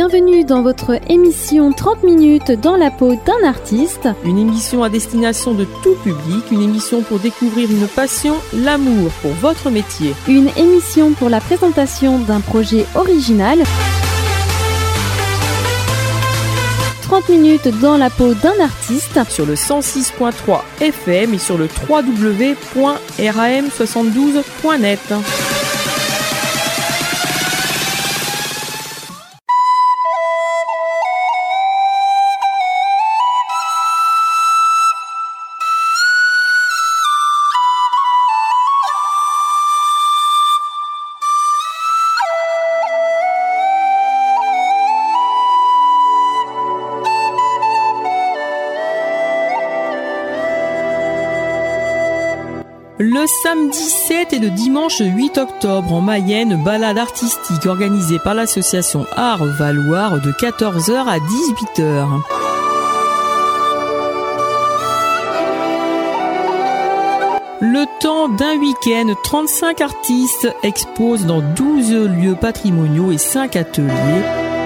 Bienvenue dans votre émission 30 minutes dans la peau d'un artiste. Une émission à destination de tout public, une émission pour découvrir une passion, l'amour pour votre métier. Une émission pour la présentation d'un projet original. 30 minutes dans la peau d'un artiste. Sur le 106.3 FM et sur le www.ram72.net. Le samedi 7 et le dimanche 8 octobre en Mayenne, balade artistique organisée par l'association Art Valoir de 14h à 18h. Le temps d'un week-end, 35 artistes exposent dans 12 lieux patrimoniaux et 5 ateliers.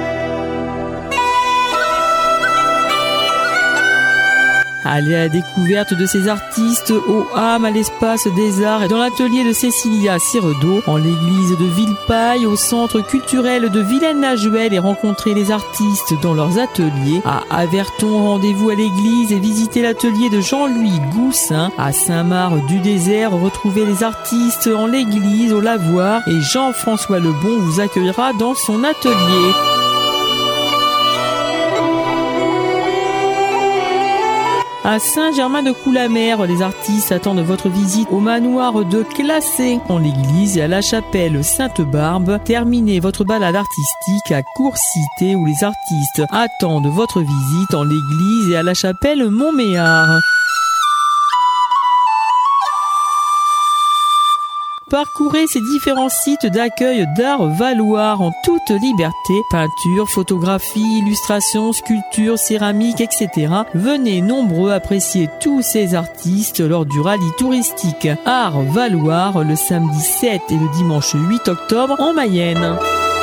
Allez à la découverte de ces artistes au HAM, à l'Espace des Arts et dans l'atelier de Cécilia Ciredo, en l'église de Villepaille, au centre culturel de Vilaine-la-Juelle et rencontrer les artistes dans leurs ateliers. À Averton, rendez-vous à l'église et visitez l'atelier de Jean-Louis Goussin. À Saint-Marc-du-Désert, retrouvez les artistes en l'église, au lavoir et Jean-François Lebon vous accueillera dans son atelier. À Saint-Germain-de-Coulamer, les artistes attendent votre visite au manoir de Classé en l'église et à la chapelle Sainte-Barbe. Terminez votre balade artistique à Courcité où les artistes attendent votre visite en l'église et à la chapelle Montméard. Parcourez ces différents sites d'accueil d'Art Valoir en toute liberté. Peinture, photographie, illustration, sculpture, céramique, etc. Venez nombreux apprécier tous ces artistes lors du rallye touristique Art Valoir le samedi 7 et le dimanche 8 octobre en Mayenne.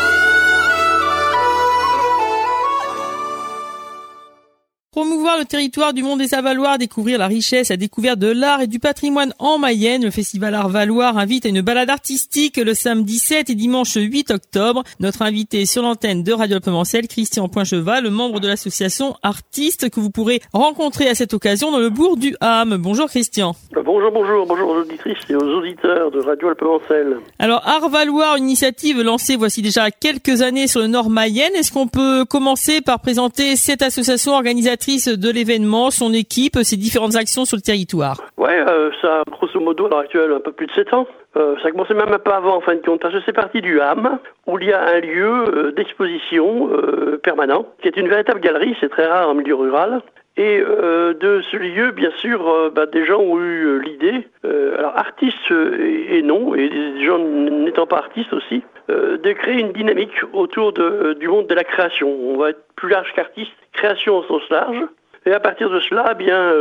Promouvoir le territoire du Mont des Avaloirs, découvrir la richesse, la découverte de l'art et du patrimoine en Mayenne. Le festival Art Valoir invite à une balade artistique le samedi 7 et dimanche 8 octobre. Notre invité sur l'antenne de Radio Alpemancel, Christian Poincheval, membre de l'association Artistes que vous pourrez rencontrer à cette occasion dans le bourg du Ham. Bonjour Christian. Bonjour aux auditrices et aux auditeurs de Radio Alpemancel. Alors Art Valoir, une initiative lancée voici déjà quelques années sur le nord Mayenne. Est-ce qu'on peut commencer par présenter cette association organisatrice de l'événement, son équipe, ses différentes actions sur le territoire? Ouais, ça a grosso modo à l'heure actuelle un peu plus de 7 ans. Ça a commencé même un peu avant en fin de compte, parce que c'est parti du HAM, où il y a un lieu d'exposition permanent, qui est une véritable galerie, c'est très rare en milieu rural. Et de ce lieu, bien sûr, des gens ont eu l'idée, alors artistes et non, et des gens n'étant pas artistes aussi, de créer une dynamique autour du monde de la création. On va être plus large qu'artiste, création au sens large. Et à partir de cela,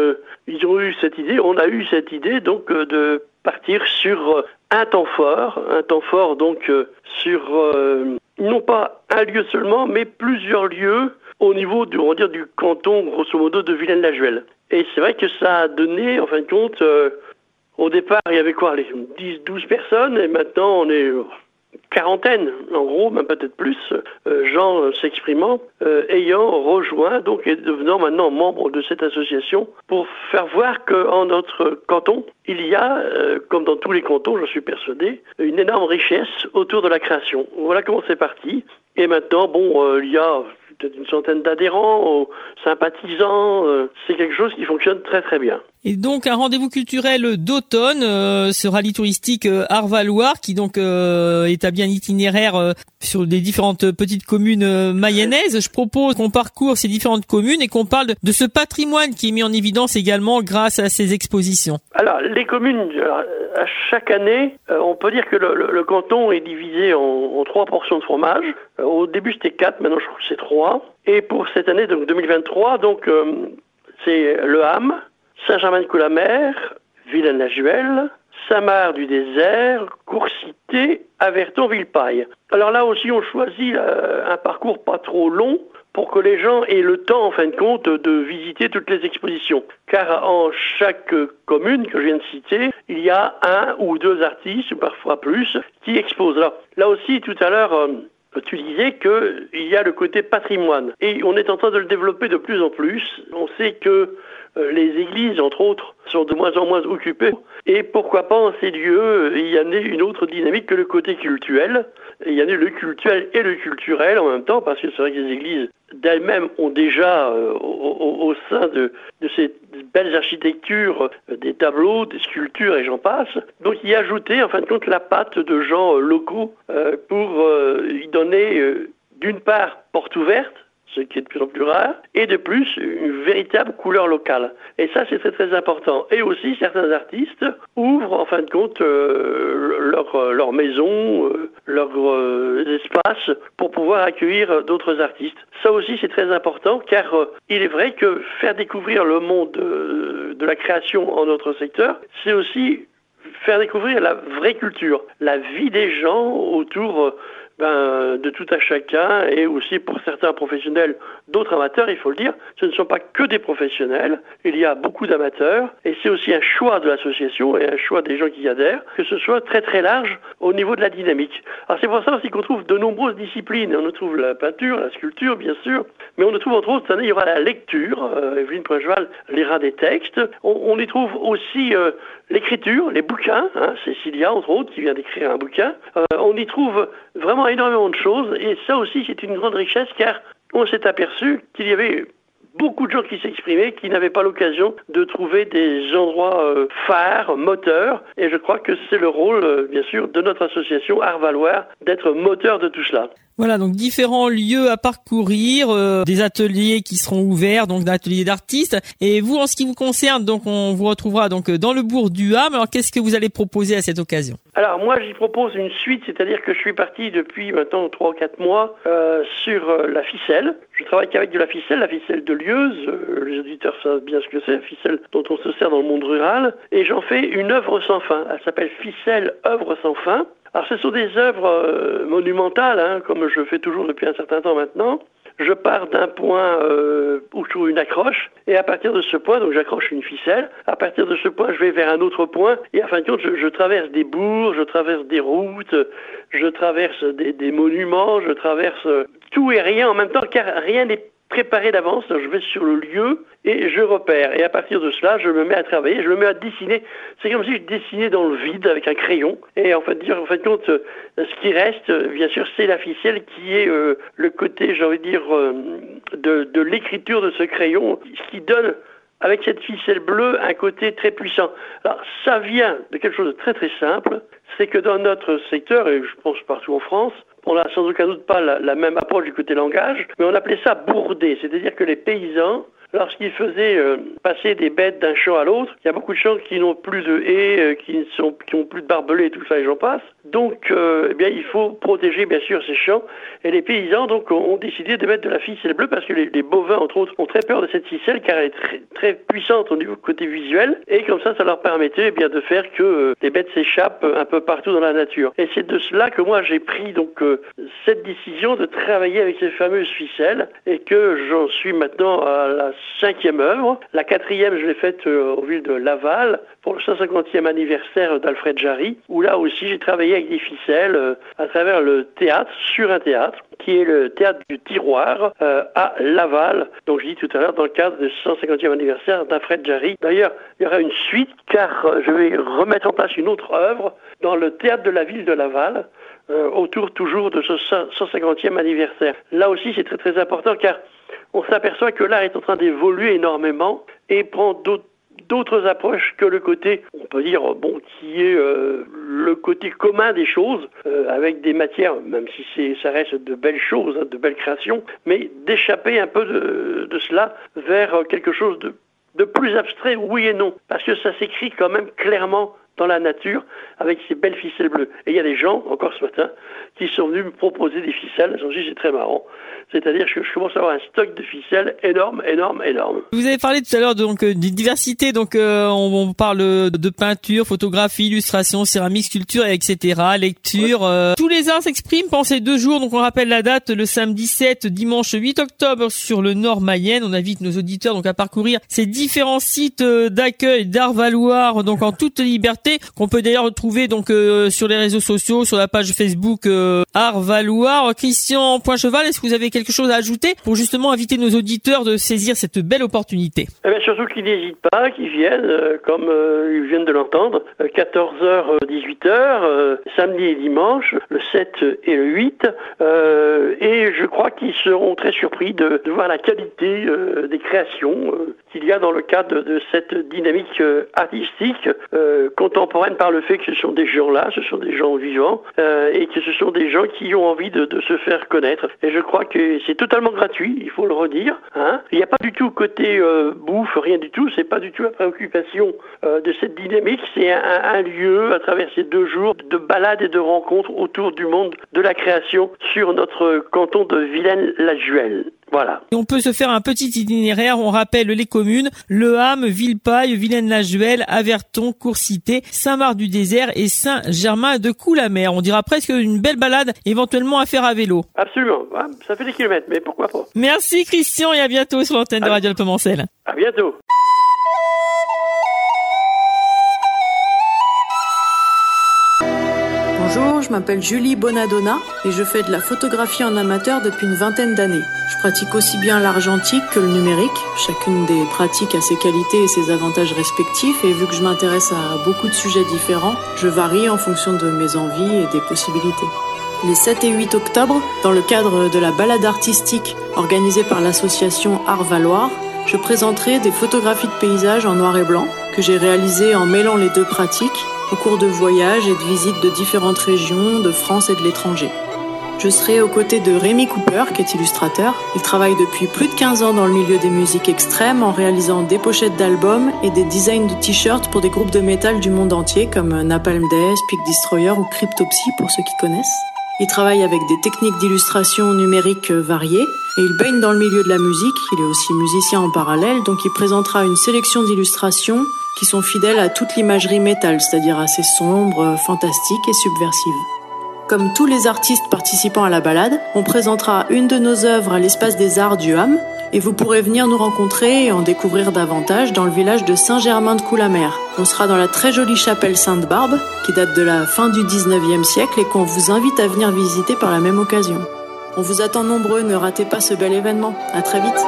ils ont eu cette idée, on a eu cette idée donc de partir sur un temps fort donc sur non pas un lieu seulement, mais plusieurs lieux au niveau du canton, grosso modo, de Vilaine-la-Juelle. Et c'est vrai que ça a donné, en fin de compte, au départ, il y avait 10-12 personnes, et maintenant on est quarantaine, en gros, même peut-être plus, gens s'exprimant, ayant rejoint, donc, et devenant maintenant membre de cette association, pour faire voir qu'en notre canton, il y a, comme dans tous les cantons, je suis persuadé, une énorme richesse autour de la création. Voilà comment c'est parti. Et maintenant, il y a peut-être une centaine d'adhérents, sympathisants, c'est quelque chose qui fonctionne très très bien. Et donc un rendez-vous culturel d'automne, ce rallye touristique Art Valoir qui donc établit un itinéraire sur les différentes petites communes mayennaises. Je propose qu'on parcourt ces différentes communes et qu'on parle de ce patrimoine qui est mis en évidence également grâce à ces expositions. Alors les communes, à chaque année, on peut dire que le canton est divisé en 3 portions de fromage. Au début c'était 4, maintenant je crois que c'est 3. Et pour cette année, donc 2023, c'est le Ham, Saint-Germain-de-Coulamer, Vilaine-la-Juelle, Saint-Marc du Désert, Courcité, Averton, Villeparisis. Alors là aussi, on choisit un parcours pas trop long pour que les gens aient le temps, en fin de compte, de visiter toutes les expositions. Car en chaque commune que je viens de citer, il y a un ou deux artistes, ou parfois plus, qui exposent. Là aussi, tout à l'heure, tu disais qu'il y a le côté patrimoine. Et on est en train de le développer de plus en plus. On sait que les églises, entre autres, sont de moins en moins occupées. Et pourquoi pas en ces lieux, il y en a une autre dynamique que le côté cultuel. Il y en a le cultuel et le culturel en même temps, parce que c'est vrai que les églises d'elles-mêmes ont déjà, au sein de ces belles architectures, des tableaux, des sculptures et j'en passe. Donc y ajouter, en fin de compte, la patte de gens locaux pour y donner, d'une part, porte ouverte, ce qui est de plus en plus rare, et de plus, une véritable couleur locale. Et ça, c'est très très important. Et aussi, certains artistes ouvrent, en fin de compte, leur maison, leur espace pour pouvoir accueillir d'autres artistes. Ça aussi, c'est très important, car il est vrai que faire découvrir le monde de la création en notre secteur, c'est aussi faire découvrir la vraie culture, la vie des gens autour de tout à chacun, et aussi pour certains professionnels, d'autres amateurs, il faut le dire, ce ne sont pas que des professionnels, il y a beaucoup d'amateurs, et c'est aussi un choix de l'association et un choix des gens qui y adhèrent, que ce soit très très large au niveau de la dynamique. Alors c'est pour ça aussi qu'on trouve de nombreuses disciplines, on trouve la peinture, la sculpture bien sûr, mais on trouve entre autres, cette année il y aura la lecture, Evelyne Poincheval lira des textes, on y trouve aussi l'écriture, les bouquins, Cécilia entre autres qui vient d'écrire un bouquin, on y trouve vraiment énormément de choses, et ça aussi c'est une grande richesse, car on s'est aperçu qu'il y avait beaucoup de gens qui s'exprimaient, qui n'avaient pas l'occasion de trouver des endroits phares, moteurs, et je crois que c'est le rôle, bien sûr, de notre association Art Valoir, d'être moteur de tout cela. Voilà, donc différents lieux à parcourir, des ateliers qui seront ouverts, donc d'ateliers d'artistes. Et vous, en ce qui vous concerne, donc on vous retrouvera donc dans le bourg du Ham. Alors qu'est-ce que vous allez proposer à cette occasion? Alors moi, j'y propose une suite, c'est-à-dire que je suis parti depuis maintenant 3 ou 4 mois sur la ficelle. Je travaille qu'avec de la ficelle de lieuse. Les auditeurs savent bien ce que c'est, la ficelle dont on se sert dans le monde rural. Et j'en fais une œuvre sans fin. Elle s'appelle Ficelle œuvre sans fin. Alors ce sont des œuvres monumentales, comme je fais toujours depuis un certain temps maintenant. Je pars d'un point où je trouve une accroche, et à partir de ce point, donc j'accroche une ficelle, à partir de ce point, je vais vers un autre point, et en fin de compte, je traverse des bourgs, je traverse des routes, je traverse des monuments, je traverse tout et rien en même temps, car rien n'est préparé d'avance. Je vais sur le lieu et je repère. Et à partir de cela, je me mets à travailler, je me mets à dessiner. C'est comme si je dessinais dans le vide avec un crayon. Et en fin de compte, ce qui reste, bien sûr, c'est la ficelle qui est le côté, j'ai envie de dire, de l'écriture de ce crayon, ce qui donne, avec cette ficelle bleue, un côté très puissant. Alors, ça vient de quelque chose de très très simple. C'est que dans notre secteur, et je pense partout en France, on n'a sans aucun doute pas la même approche du côté langage, mais on appelait ça bourder, c'est-à-dire que les paysans, lorsqu'ils faisaient passer des bêtes d'un champ à l'autre, il y a beaucoup de champs qui n'ont plus de haies, qui ont plus de barbelés et tout ça, et j'en passe. Donc, il faut protéger bien sûr ces champs. Et les paysans donc ont décidé de mettre de la ficelle bleue parce que les bovins, entre autres, ont très peur de cette ficelle car elle est très, très puissante au niveau côté visuel. Et comme ça leur permettait de faire que les bêtes s'échappent un peu partout dans la nature. Et c'est de cela que moi j'ai pris donc cette décision de travailler avec ces fameuses ficelles et que j'en suis maintenant à la 5e œuvre. La 4e, je l'ai faite au ville de Laval pour le 150e anniversaire d'Alfred Jarry, où là aussi j'ai travaillé avec des ficelles à travers le théâtre, sur un théâtre, qui est le théâtre du Tiroir à Laval. Donc je dis tout à l'heure dans le cadre du 150e anniversaire d'Alfred Jarry. D'ailleurs, il y aura une suite car je vais remettre en place une autre œuvre dans le théâtre de la ville de Laval, autour toujours de ce 150e anniversaire. Là aussi c'est très très important car on s'aperçoit que l'art est en train d'évoluer énormément et prend d'autres approches que le côté, on peut dire, qui est le côté commun des choses, avec des matières, même si ça reste de belles choses, de belles créations, mais d'échapper un peu de cela vers quelque chose de plus abstrait, oui et non, parce que ça s'écrit quand même clairement dans la nature avec ces belles ficelles bleues. Et il y a des gens, encore ce matin, qui sont venus me proposer des ficelles. J'en dis, c'est très marrant. C'est-à-dire que je commence à avoir un stock de ficelles énorme. Vous avez parlé tout à l'heure donc de diversité, donc on parle de peinture, photographie, illustration, céramique, sculpture, etc., lecture. Tous les arts s'expriment pendant ces 2 jours, donc on rappelle la date, le samedi 7, dimanche 8 octobre sur le Nord Mayenne. On invite nos auditeurs donc à parcourir ces différents sites d'accueil d'Art Valoir, donc en toute liberté, qu'on peut d'ailleurs retrouver donc sur les réseaux sociaux, sur la page Facebook Art Valoir. Christian Poincheval, est-ce que vous avez quelque chose à ajouter pour justement inviter nos auditeurs de saisir cette belle opportunité? Surtout qu'ils n'hésitent pas, qu'ils viennent, comme ils viennent de l'entendre, 14h, 18h, samedi et dimanche, le 7 et le 8. Et je crois qu'ils seront très surpris de voir la qualité des créations qu'il y a dans le cadre de cette dynamique artistique contemporaine, par le fait que ce sont des gens-là, ce sont des gens vivants, et que ce sont des gens qui ont envie de se faire connaître. Et je crois que c'est totalement gratuit, il faut le redire. Il n'y a pas du tout côté bouffe, rien du tout, c'est pas du tout la préoccupation de cette dynamique. C'est un lieu, à travers ces 2 jours, de balades et de rencontres autour du monde de la création sur notre canton de Vilaine-la-Juhel. Voilà. Et on peut se faire un petit itinéraire, on rappelle les communes, Le Ham, Villeparisis, Vilaine-la-Juhel, Averton, Courcité, Saint-Marc-du-Désert et Saint-Germain-de-Coups-la-Mer. On dira presque une belle balade éventuellement à faire à vélo. Absolument, ça fait des kilomètres, mais pourquoi pas. Merci Christian et à bientôt sur l'antenne de Radio Alpemancel. À bientôt. Bonjour, je m'appelle Julie Bonadonna et je fais de la photographie en amateur depuis une 20aine d'années. Je pratique aussi bien l'argentique que le numérique. Chacune des pratiques a ses qualités et ses avantages respectifs, et vu que je m'intéresse à beaucoup de sujets différents, je varie en fonction de mes envies et des possibilités. Les 7 et 8 octobre, dans le cadre de la balade artistique organisée par l'association Art Valoir, je présenterai des photographies de paysages en noir et blanc que j'ai réalisées en mêlant les 2 pratiques au cours de voyages et de visites de différentes régions de France et de l'étranger. Je serai aux côtés de Rémi Cooper, qui est illustrateur. Il travaille depuis plus de 15 ans dans le milieu des musiques extrêmes en réalisant des pochettes d'albums et des designs de t-shirts pour des groupes de métal du monde entier comme Napalm Death, Peak Destroyer ou Cryptopsy pour ceux qui connaissent. Il travaille avec des techniques d'illustration numérique variées et il baigne dans le milieu de la musique. Il est aussi musicien en parallèle, donc il présentera une sélection d'illustrations qui sont fidèles à toute l'imagerie métal, c'est-à-dire assez sombre, fantastique et subversive. Comme tous les artistes participant à la balade, on présentera une de nos œuvres à l'Espace des Arts du Ham et vous pourrez venir nous rencontrer et en découvrir davantage dans le village de Saint-Germain-de-Coups-la-Mer. On sera dans la très jolie chapelle Sainte-Barbe qui date de la fin du 19e siècle et qu'on vous invite à venir visiter par la même occasion. On vous attend nombreux, ne ratez pas ce bel événement. À très vite.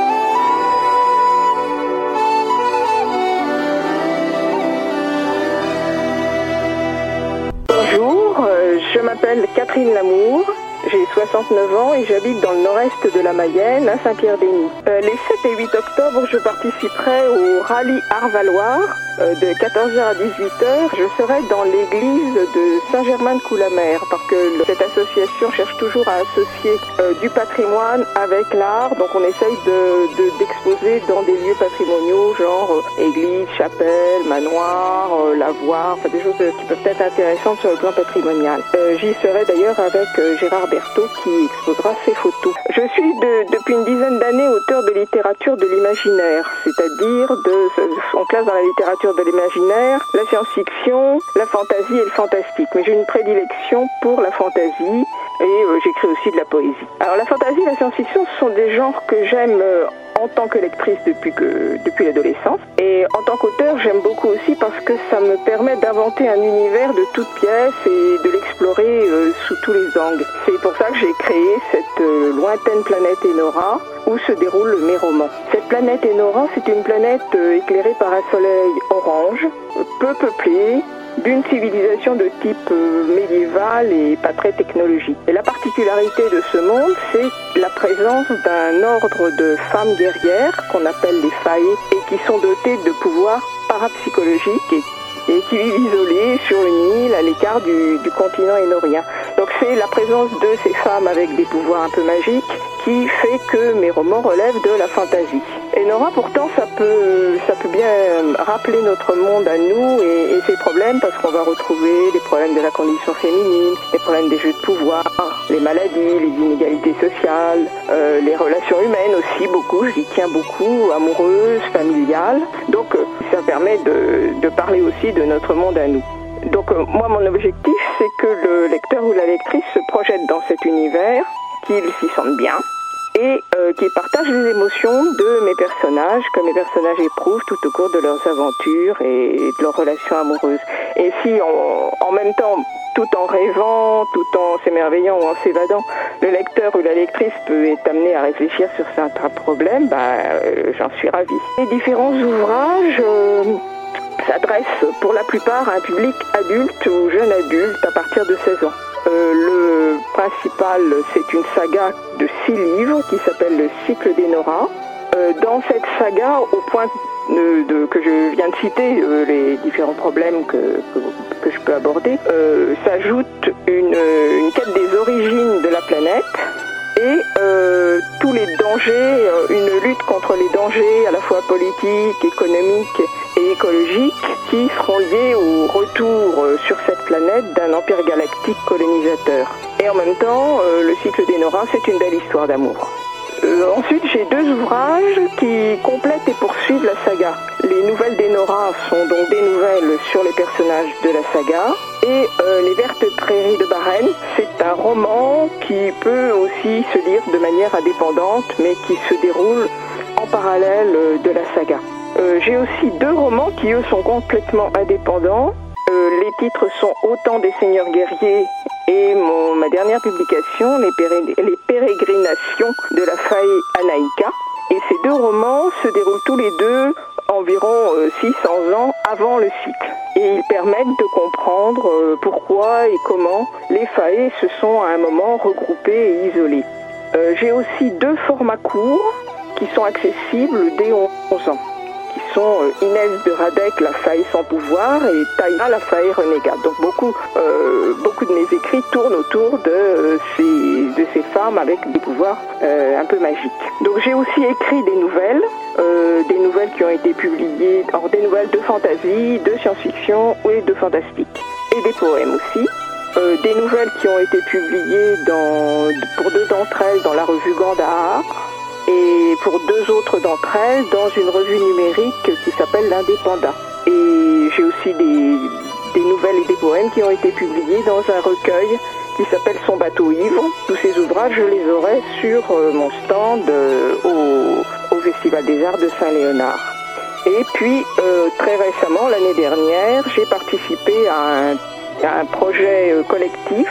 Bonjour, je m'appelle Catherine Lamour. J'ai 69 ans et j'habite dans le nord-est de la Mayenne, à Saint-Pierre-des-Nids. Les 7 et 8 octobre, je participerai au rallye Art Valoir de 14h à 18h. Je serai dans l'église de Saint-Germain-de-Coups-la-Mer parce que cette association cherche toujours à associer du patrimoine avec l'art. Donc on essaye d'exposer dans des lieux patrimoniaux, genre église, chapelle, manoir, lavoir, enfin des choses qui peuvent être intéressantes sur le plan patrimonial. J'y serai d'ailleurs avec Gérard Berthaud qui exposera ses photos. Je suis depuis une dizaine d'années auteur de littérature de l'imaginaire, c'est-à-dire on classe dans la littérature de l'imaginaire la science-fiction, la fantaisie et le fantastique. Mais j'ai une prédilection pour la fantaisie et j'écris aussi de la poésie. Alors la fantaisie et la science-fiction, ce sont des genres que j'aime en tant que lectrice depuis l'adolescence. Et en tant qu'auteur, j'aime beaucoup aussi parce que ça me permet d'inventer un univers de toutes pièces et de l'explorer sous tous les angles. C'est pour ça que j'ai créé cette lointaine planète Enora où se déroulent mes romans. Cette planète Enora, c'est une planète éclairée par un soleil orange, peu peuplée, d'une civilisation de type médiéval et pas très technologique. Et la particularité de ce monde, c'est la présence d'un ordre de femmes guerrières qu'on appelle les faées et qui sont dotées de pouvoirs parapsychologiques et qui vivent isolées sur une île à l'écart du continent énorien. Donc c'est la présence de ces femmes avec des pouvoirs un peu magiques qui fait que mes romans relèvent de la fantaisie. Et Nora, pourtant, ça peut bien rappeler notre monde à nous et ses problèmes, parce qu'on va retrouver les problèmes de la condition féminine, les problèmes des jeux de pouvoir, les maladies, les inégalités sociales, les relations humaines aussi, beaucoup, j'y tiens beaucoup, amoureuses, familiales. Donc ça permet de parler aussi de notre monde à nous. Donc moi, mon objectif, c'est que le lecteur ou la lectrice se projette dans cet univers, qu'il s'y sente bien, et qui partagent les émotions de mes personnages, que mes personnages éprouvent tout au cours de leurs aventures et de leurs relations amoureuses. Et si en même temps, tout en rêvant, tout en s'émerveillant ou en s'évadant, le lecteur ou la lectrice peut être amené à réfléchir sur certains problèmes, j'en suis ravie. Les différents ouvrages s'adressent pour la plupart à un public adulte ou jeune adulte à partir de 16 ans. Le principal, c'est une saga de 6 livres qui s'appelle Le cycle des Nora. Dans cette saga, au point que je viens de citer, les différents problèmes que je peux aborder, s'ajoute une quête des origines de la planète et tous les dangers, une lutte contre les dangers à la fois politiques, économiques et écologiques qui seront liés au retour sur cette planète d'un empire galactique colonisateur. Et en même temps, le cycle des Nora, c'est une belle histoire d'amour. Ensuite, j'ai 2 ouvrages qui complètent et poursuivent la saga. Les nouvelles des Nora sont donc des nouvelles sur les personnages de la saga. Et Les Vertes Prairies de Bahreïn, c'est un roman qui peut aussi se lire de manière indépendante, mais qui se déroule en parallèle de la saga. J'ai aussi 2 romans qui, eux, sont complètement indépendants. Les titres sont Autant des Seigneurs Guerriers et ma dernière publication, Les Pérégrinations de la faille Anaïka. Et ces 2 romans se déroulent tous les 2 environ 600 ans avant le cycle. Et ils permettent de comprendre pourquoi et comment les failles se sont à un moment regroupées et isolées. J'ai aussi 2 formats courts qui sont accessibles dès 11 ans. Qui sont Inès de Radec, La faille sans pouvoir, et Taïra, La faille renégate. Donc beaucoup de mes écrits tournent autour de ces femmes avec des pouvoirs un peu magiques. Donc j'ai aussi écrit des nouvelles qui ont été publiées, des nouvelles de fantasy, de science-fiction et de fantastique, et des poèmes aussi. Des nouvelles qui ont été publiées pour 2 d'entre elles dans la revue Gandhar, et pour 2 autres d'entre elles dans une revue numérique qui s'appelle l'Indépendant. Et j'ai aussi des nouvelles et des poèmes qui ont été publiés dans un recueil qui s'appelle Son bateau ivre. Tous ces ouvrages, je les aurai sur mon stand au Festival des Arts de Saint-Léonard. Et puis, très récemment, l'année dernière, j'ai participé à un projet collectif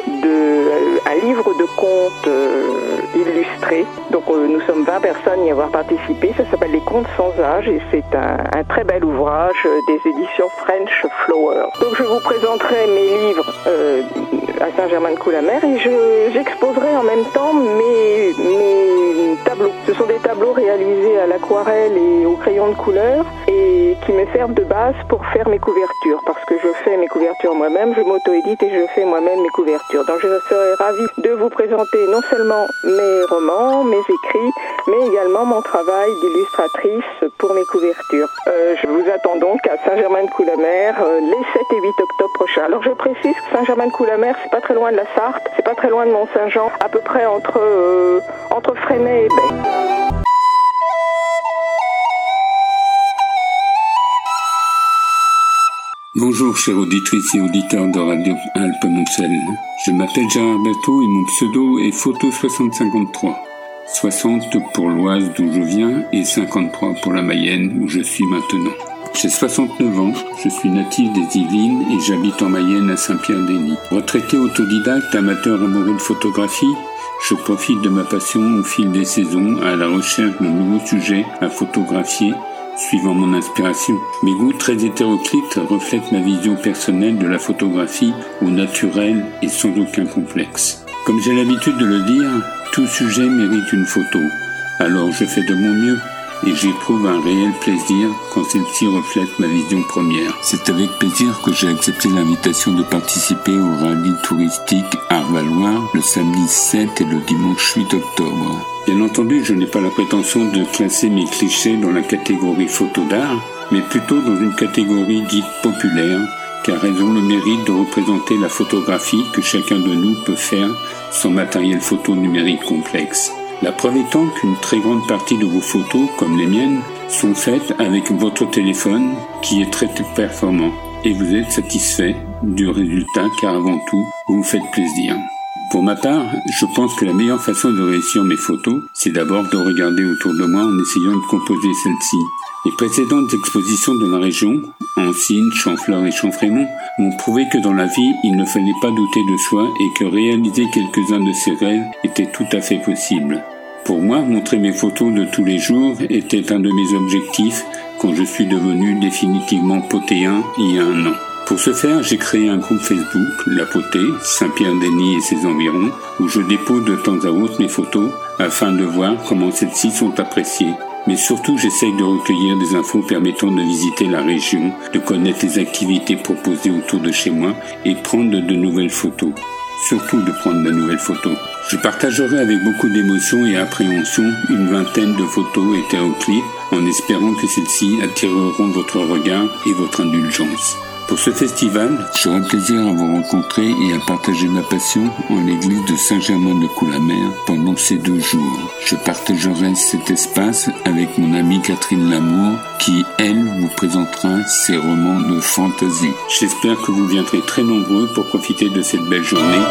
un livre de contes illustrés. Donc nous sommes 20 personnes y avoir participé. Ça s'appelle Les Contes sans âge et c'est un très bel ouvrage des éditions French Flower. Donc je vous présenterai mes livres à Saint-Germain-de-Coulanmer et j'exposerai en même temps mes tableaux. Ce sont des tableaux réalisés à l'aquarelle et au crayon de couleur et qui me servent de base pour faire mes couvertures, parce que je fais mes couvertures moi-même, je m'auto-édite et je fais moi-même mes couvertures. Donc je serai ravie de vous présenter non seulement mes romans, mes écrits, mais également mon travail d'illustratrice pour mes couvertures. Je vous attends donc à Saint-Germain-de-Coulanmer les 7 et 8 octobre prochains. Alors je précise que Saint-Germain-de-Coulanmer, c'est pas très loin de la Sarthe, c'est pas très loin de Mont-Saint-Jean, à peu près entre Fresnay et Baie. Bonjour chères auditrices et auditeurs de Radio Alpes-Moselle. Je m'appelle Gérard Berthaud et mon pseudo est Photo6053. 60 pour l'Oise d'où je viens et 53 pour la Mayenne où je suis maintenant. J'ai 69 ans, je suis natif des Yvelines et j'habite en Mayenne à Saint-Pierre-d'Hény. Retraité autodidacte, amateur amoureux de photographie, je profite de ma passion au fil des saisons à la recherche de nouveaux sujets à photographier suivant mon inspiration. Mes goûts très hétéroclites reflètent ma vision personnelle de la photographie au naturel et sans aucun complexe. Comme j'ai l'habitude de le dire, tout sujet mérite une photo. Alors je fais de mon mieux et j'éprouve un réel plaisir quand celle-ci reflète ma vision première. C'est avec plaisir que j'ai accepté l'invitation de participer au rallye touristique Arvalloire le samedi 7 et le dimanche 8 octobre. Bien entendu, je n'ai pas la prétention de classer mes clichés dans la catégorie photo d'art, mais plutôt dans une catégorie dite populaire, car elles ont le mérite de représenter la photographie que chacun de nous peut faire sans matériel photo numérique complexe. La preuve étant qu'une très grande partie de vos photos, comme les miennes, sont faites avec votre téléphone qui est très performant et vous êtes satisfait du résultat car avant tout, vous vous faites plaisir. Pour ma part, je pense que la meilleure façon de réussir mes photos, c'est d'abord de regarder autour de moi en essayant de composer celle-ci. Les précédentes expositions de la région, Ancines, Champfleur et Champfrémont, m'ont prouvé que dans la vie, il ne fallait pas douter de soi et que réaliser quelques-uns de ses rêves était tout à fait possible. Pour moi, montrer mes photos de tous les jours était un de mes objectifs quand je suis devenu définitivement potéen il y a 1 an. Pour ce faire, j'ai créé un groupe Facebook, La Potée, Saint-Pierre-Denis et ses environs, où je dépose de temps à autre mes photos afin de voir comment celles-ci sont appréciées. Mais surtout, j'essaye de recueillir des infos permettant de visiter la région, de connaître les activités proposées autour de chez moi et prendre de nouvelles photos. Surtout de prendre de nouvelles photos. Je partagerai avec beaucoup d'émotion et appréhension une vingtaine de photos hétéroclites en espérant que celles-ci attireront votre regard et votre indulgence. Pour ce festival, j'aurai plaisir à vous rencontrer et à partager ma passion en l'église de Saint-Germain-de-Coulamer pendant ces 2 jours. Je partagerai cet espace avec mon amie Catherine Lamour qui, elle, vous présentera ses romans de fantaisie. J'espère que vous viendrez très nombreux pour profiter de cette belle journée.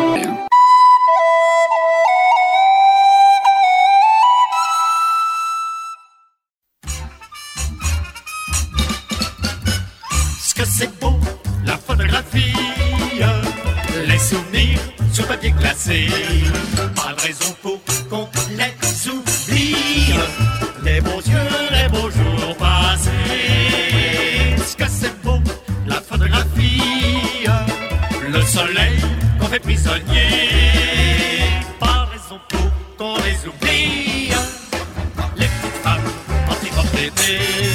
C'est beau, la photographie, les souvenirs sur papier glacé. Pas de raison pour qu'on les oublie, les beaux yeux, les beaux jours passés. Ce que c'est beau, la photographie, le soleil qu'on fait prisonnier. Pas de raison pour qu'on les oublie, les petites femmes en petit d'été.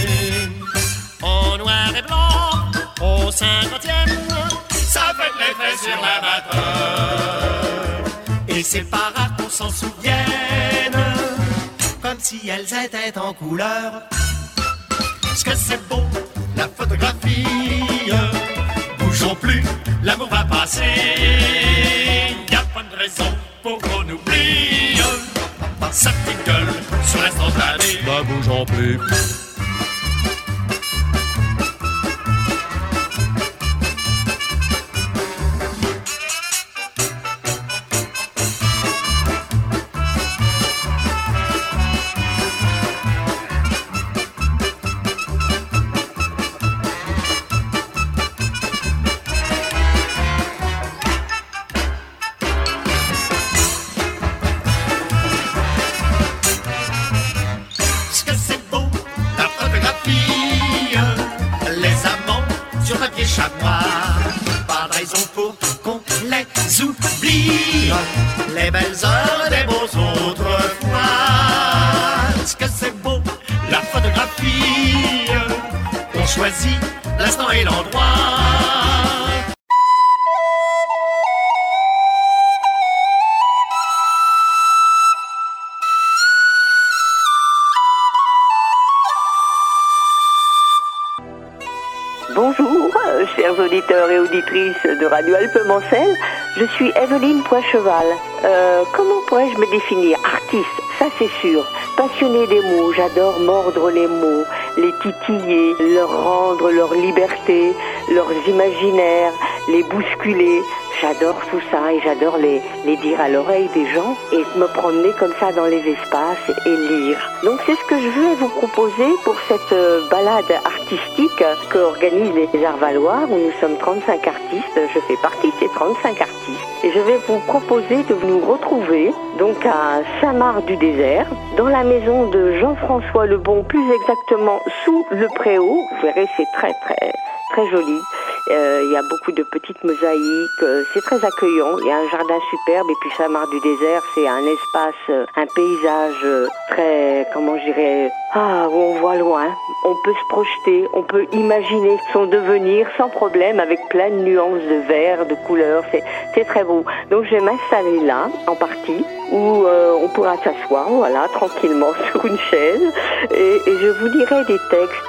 En noir et blanc, au 50e, ça fait de l'effet sur l'amateur. Et c'est pas rare qu'on s'en souvienne, comme si elles étaient en couleur. Ce que c'est beau, la photographie, bougeons plus, l'amour va passer. Y'a pas de raison pour qu'on oublie sa petite gueule sur l'instantané. Ne bougeons plus. Pas de raison pour qu'on les oublie, les belles heures des beaux autrefois. Ce que c'est beau, la photographie, on choisit l'instant et l'endroit. Bonjour, chers auditeurs et auditrices de Radio Alpes-Mancelles, je suis Evelyne Poicheval. Comment pourrais-je me définir? Artiste, ça c'est sûr. Passionnée des mots, j'adore mordre les mots, les titiller, leur rendre leur liberté, leurs imaginaires, les bousculer. J'adore tout ça et j'adore les dire à l'oreille des gens et me promener comme ça dans les espaces et lire. Donc c'est ce que je vais vous proposer pour cette balade artistique que organisent les Arvalloirs où nous sommes 35 artistes. Je fais partie de ces 35 artistes et je vais vous proposer de nous retrouver donc à Saint-Marc-du-Désert dans la maison de Jean-François Lebon, plus exactement sous le Préau. Vous verrez, c'est très joli. Il y a beaucoup de petites mosaïques. C'est très accueillant. Il y a un jardin superbe. Et puis Saint-Marc-du-Désert, c'est un espace, un paysage très, comment je dirais, où on voit loin. On peut se projeter, on peut imaginer son devenir sans problème avec plein de nuances de vert, de couleurs. C'est très beau. Donc je vais m'installer là, en partie, où on pourra s'asseoir, voilà, tranquillement sur une chaise. Et je vous dirai des textes,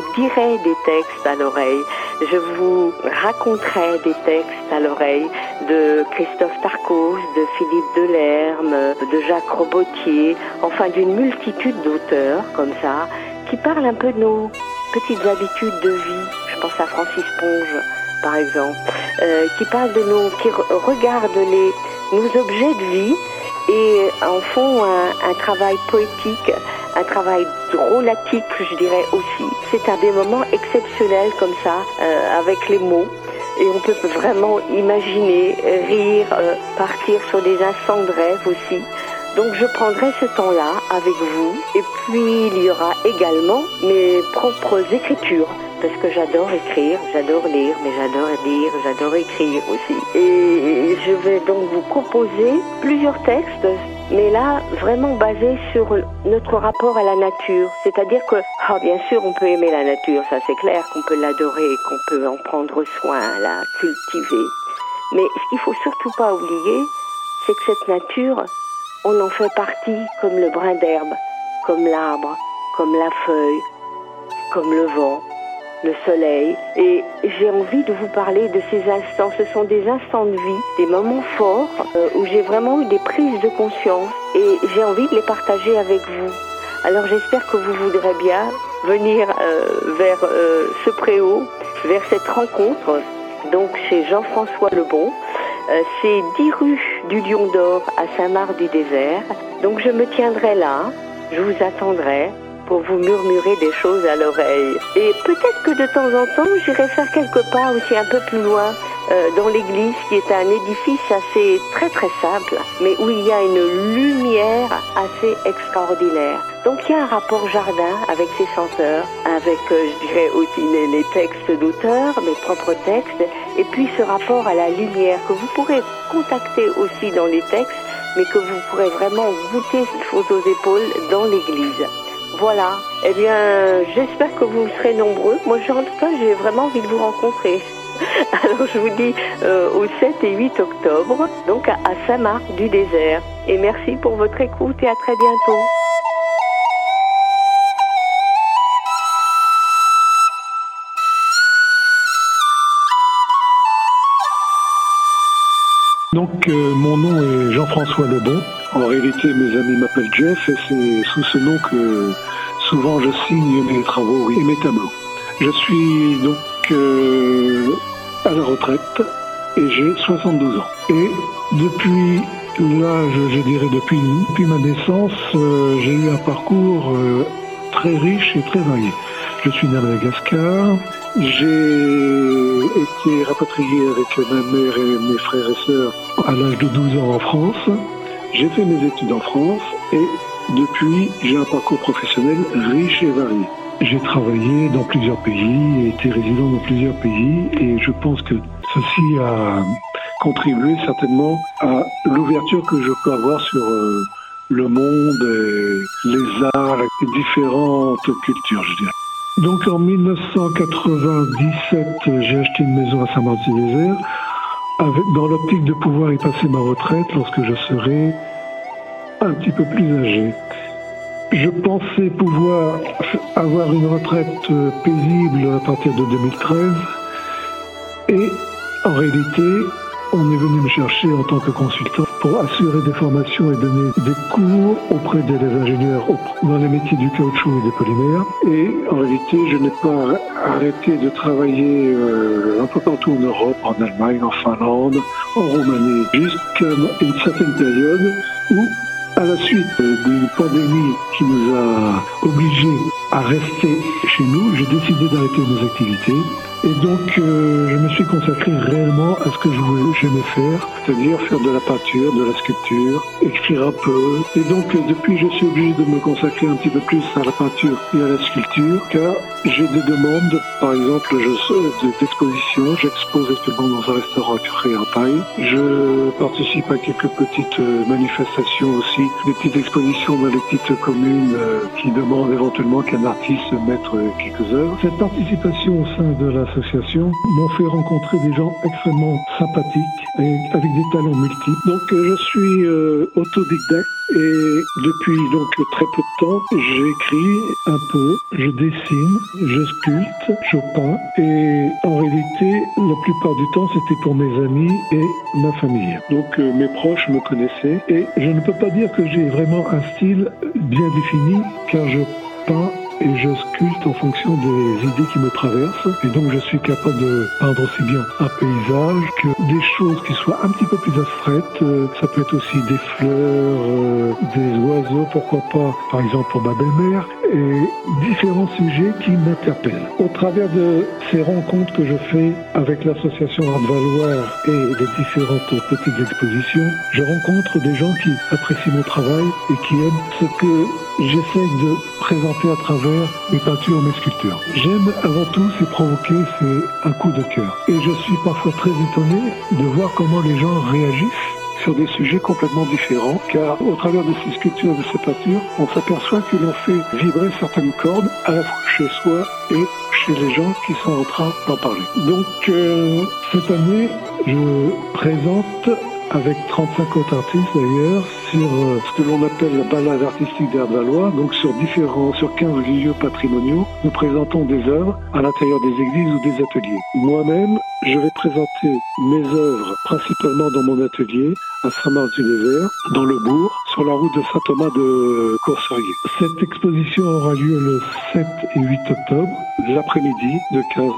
à l'oreille. Je vous raconterai des textes à l'oreille de Christophe Tarcos, de Philippe Delerme, de Jacques Robottier, enfin d'une multitude d'auteurs comme ça, qui parlent un peu de nos petites habitudes de vie. Je pense à Francis Ponge, par exemple, qui parlent qui regardent nos objets de vie et en font un travail poétique, un travail drôlatique, je dirais aussi. C'est un des moments exceptionnels comme ça, avec les mots. Et on peut vraiment imaginer, rire, partir sur des instants de rêve aussi. Donc je prendrai ce temps-là avec vous. Et puis il y aura également mes propres écritures. Parce que j'adore écrire, j'adore lire, mais j'adore écrire aussi. Et je vais donc vous proposer plusieurs textes, mais là, vraiment basés sur notre rapport à la nature. C'est-à-dire que, bien sûr, on peut aimer la nature, ça c'est clair, qu'on peut l'adorer, qu'on peut en prendre soin, la cultiver. Mais ce qu'il faut surtout pas oublier, c'est que cette nature, on en fait partie comme le brin d'herbe, comme l'arbre, comme la feuille, comme le vent, le soleil. Et j'ai envie de vous parler de ces instants. Ce sont des instants de vie, des moments forts où j'ai vraiment eu des prises de conscience et j'ai envie de les partager avec vous. Alors j'espère que vous voudrez bien venir vers ce préau, vers cette rencontre, donc chez Jean-François Lebon. C'est 10 rue du Lion d'Or à Saint-Marc-du-Désert. Donc je me tiendrai là, je vous attendrai pour vous murmurer des choses à l'oreille. Et peut-être que de temps en temps, j'irai faire quelque part aussi un peu plus loin, dans l'église, qui est un édifice assez très très simple, mais où il y a une lumière assez extraordinaire. Donc il y a un rapport jardin avec ses senteurs, avec, je dirais aussi les textes d'auteurs, mes propres textes, et puis ce rapport à la lumière que vous pourrez contacter aussi dans les textes, mais que vous pourrez vraiment goûter aux épaules dans l'église. Voilà, eh bien, j'espère que vous serez nombreux. Moi, en tout cas, j'ai vraiment envie de vous rencontrer. Alors, je vous dis au 7 et 8 octobre, donc à Saint-Marc-du-Désert. Et merci pour votre écoute et à très bientôt. Donc, mon nom est Jean-François Lebon. En réalité, mes amis m'appellent Jeff et c'est sous ce nom que souvent je signe mes travaux et mes tableaux. Je suis donc à la retraite et j'ai 72 ans. Et depuis l'âge, je dirais depuis ma naissance, j'ai eu un parcours très riche et très varié. Je suis né à Madagascar. J'ai été rapatrié avec ma mère et mes frères et sœurs à l'âge de 12 ans en France. J'ai fait mes études en France et depuis, j'ai un parcours professionnel riche et varié. J'ai travaillé dans plusieurs pays et été résident dans plusieurs pays et je pense que ceci a contribué certainement à l'ouverture que je peux avoir sur le monde et les arts et différentes cultures, je dirais. Donc en 1997, j'ai acheté une maison à Saint-Marc-du-Désert dans l'optique de pouvoir y passer ma retraite lorsque je serai un petit peu plus âgé. Je pensais pouvoir avoir une retraite paisible à partir de 2013 et en réalité, on est venu me chercher en tant que consultant pour assurer des formations et donner des cours auprès des ingénieurs dans les métiers du caoutchouc et des polymères. Et en réalité, je n'ai pas arrêté de travailler un peu partout en Europe, en Allemagne, en Finlande, en Roumanie, jusqu'à une certaine période où, à la suite d'une pandémie qui nous a obligés à rester chez nous, j'ai décidé d'arrêter nos activités. Et donc, je me suis consacré réellement à ce que j'aimais faire, c'est-à-dire faire de la peinture, de la sculpture, écrire un peu. Et donc, depuis, je suis obligé de me consacrer un petit peu plus à la peinture et à la sculpture, car j'ai des demandes, par exemple, d'exposition. J'expose actuellement dans un restaurant créé en paille. Je participe à quelques petites manifestations aussi, des petites expositions dans les petites communes qui demandent éventuellement qu'un artiste mette quelques œuvres. Cette participation au sein de l'association m'ont fait rencontrer des gens extrêmement sympathiques et avec des talents multiples. Donc je suis autodidacte et depuis donc très peu de temps, j'écris un peu, je dessine, je sculpte, je peins et en réalité, la plupart du temps, c'était pour mes amis et ma famille. Donc mes proches me connaissaient et je ne peux pas dire que j'ai vraiment un style bien défini car je peins et je sculpte en fonction des idées qui me traversent. Et donc je suis capable de peindre aussi bien un paysage que des choses qui soient un petit peu plus abstraites. Ça peut être aussi des fleurs, des oiseaux, pourquoi pas, par exemple pour ma belle-mère, et différents sujets qui m'interpellent. Au travers de ces rencontres que je fais avec l'association Art Valoir et les différentes petites expositions, je rencontre des gens qui apprécient mon travail et qui aiment ce que j'essaie de présenter à travers mes peintures, mes sculptures. J'aime avant tout, c'est provoquer, c'est un coup de cœur. Et je suis parfois très étonné de voir comment les gens réagissent sur des sujets complètement différents, car au travers de ces sculptures et de ces peintures, on s'aperçoit que l'on fait vibrer certaines cordes, à la fois chez soi et chez les gens qui sont en train d'en parler. Donc, cette année, je présente avec 35 autres artistes d'ailleurs, sur ce que l'on appelle la balade artistique d'Art Valois, donc sur 15 lieux patrimoniaux, nous présentons des œuvres à l'intérieur des églises ou des ateliers. Moi-même, je vais présenter mes œuvres principalement dans mon atelier à Saint-Mars-du-Désert, dans le bourg, sur la route de Saint-Thomas de Courcerier. Cette exposition aura lieu le 7 et 8 octobre, l'après-midi, de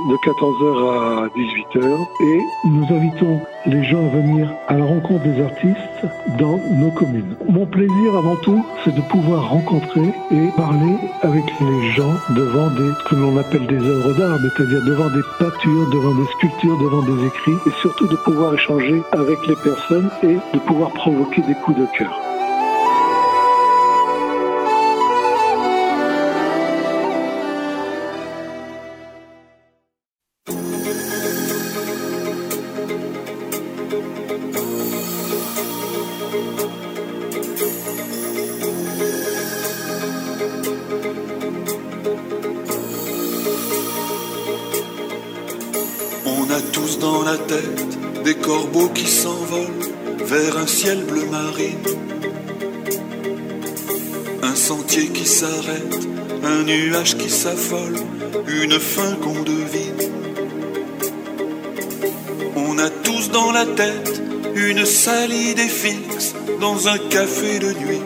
14h à 18h, et nous invitons les gens à venir à la rencontre des artistes dans nos communes. Mon plaisir avant tout, c'est de pouvoir rencontrer et parler avec les gens devant ce que l'on appelle des œuvres d'art, c'est-à-dire devant des peintures, devant des sculptures, devant des écrits, et surtout de pouvoir échanger avec les personnes et de pouvoir provoquer des coups de cœur. Dans la tête des corbeaux qui s'envolent vers un ciel bleu marine, un sentier qui s'arrête, un nuage qui s'affole, une fin qu'on devine. On a tous dans la tête une sale idée fixe dans un café de nuit,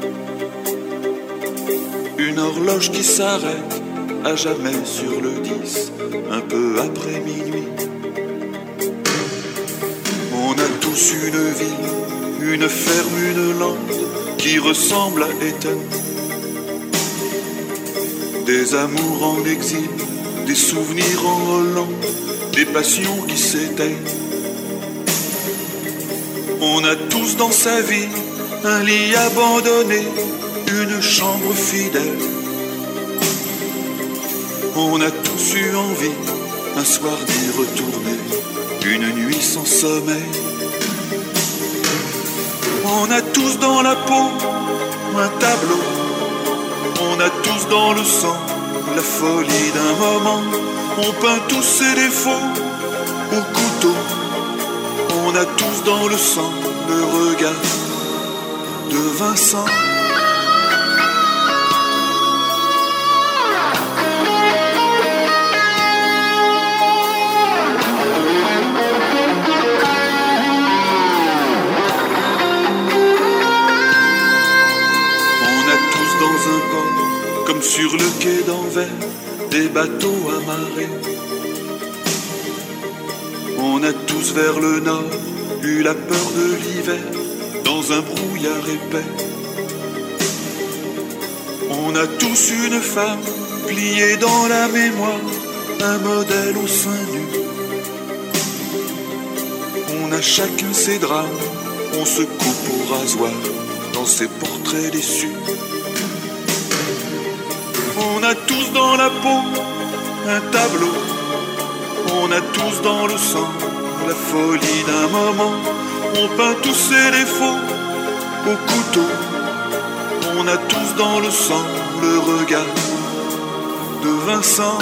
une horloge qui s'arrête à jamais sur le 10, un peu après minuit. On a tous une ville, une ferme, une lande qui ressemble à Éden. Des amours en exil, des souvenirs en Hollande, des passions qui s'éteignent. On a tous dans sa vie un lit abandonné, une chambre fidèle. On a tous eu envie un soir d'y retourner, une nuit sans sommeil. On a tous dans la peau un tableau, on a tous dans le sang la folie d'un moment. On peint tous ses défauts au couteau, on a tous dans le sang le regard de Vincent. Comme sur le quai d'Anvers, des bateaux amarrés. On a tous vers le nord eu la peur de l'hiver, dans un brouillard épais. On a tous une femme pliée dans la mémoire, un modèle au sein nu. On a chacun ses drames, on se coupe au rasoir dans ses portraits déçus. On a tous dans la peau un tableau. On a tous dans le sang la folie d'un moment. On peint tous ses défauts au couteau. On a tous dans le sang le regard de Vincent.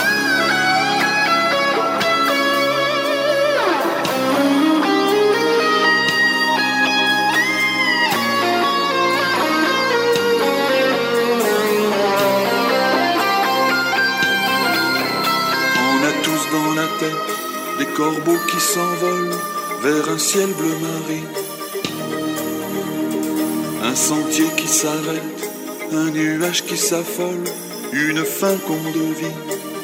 Des corbeaux qui s'envolent vers un ciel bleu marine. Un sentier qui s'arrête, un nuage qui s'affole, une fin qu'on devine.